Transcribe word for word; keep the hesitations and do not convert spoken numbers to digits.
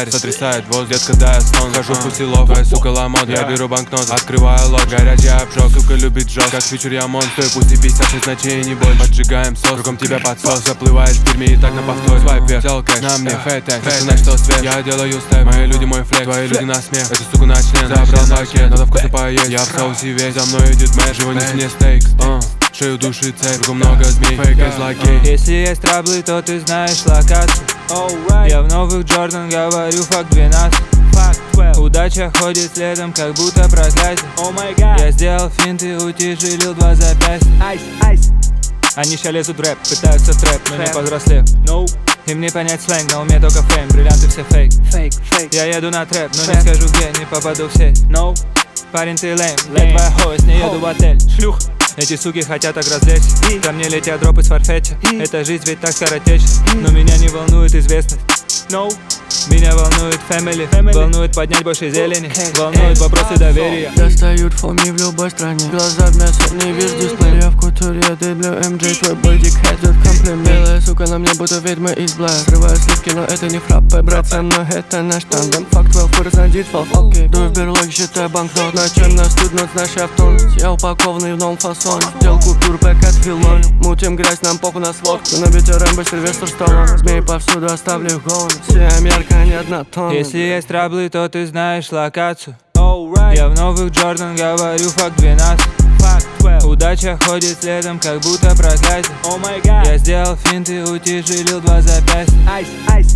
баре сотрясает воздух. Детка, дай сон, хожу в усилов, твоя сука ломот. Я беру банкнот, открываю лот, горячий обжог. Сука любит джаз, как фьючер я монстр. Стой, пусть и пятьдесят шесть ночей, не больше. Поджигаем сос, кругом тебя подсос. Заплываешь в дерьме и так на повторе. Свайп вверх, взял кэш, на мне фэйтэк. Ты знаешь, что свет, я делаю степ. Мои люди мой флек, твои люди на смех. Эту суку на член, забрал пакет. Надо вкусно поесть, я в соусе весь. За мной идет мэр, живо неси мне стейк. Шею душит цепь, кругом много змей, фейк из лакей. Если есть траблы, то ты знаешь локацию. Я в новых Джордан говорю факт двенадцать. Удача ходит следом, как будто проклятие. Я сделал финт и утяжелил два запястья. Они ща лезут в рэп, пытаются в трэп, но не повзрослев. Им не понять сленг, на уме только фейм, бриллианты все фейк. Я еду на трэп, но не скажу где, не попаду в сеть. Парень, ты лейм, я твоя хост, не еду в отель. Шлюх. Эти суки хотят так развлечься. Ко мне летят дропы с фарфетча. Эта жизнь ведь так скоротечна. Но меня не волнует известность. No. Меня волнует family, family. Волнует поднять больше зелени. Волнует вопросы доверия. Достают фоми в любой стране. Глаза в мясо, не видишь дисплей. Я в кутуре, дыблю эм джей. Твой бодик хэдет комплимент. Белая сука на мне будто ведьма из Блэр. Срываю сливки, но это не фраппе. Брат, со мной это наш тандем. Факт двенадцать, курс на дитфол. Окей, дую в берлог, считаю банкнот. На чем нас тут нот, наш автон. Я упакованный в новом фасоне. Дел купюр, пэк от филон. Мутим грязь, нам похуй на сводку. На бите Рэмбо, Сильвестр Сталлоне. Змей повсюду, оставлю их голыми. Всем ярко, не одна тонна. Если есть траблы, то ты знаешь локацию. Я в новых Джордан говорю факт двенадцать. Удача ходит следом, как будто проклятие. Я сделал финт и утяжелил два запястья.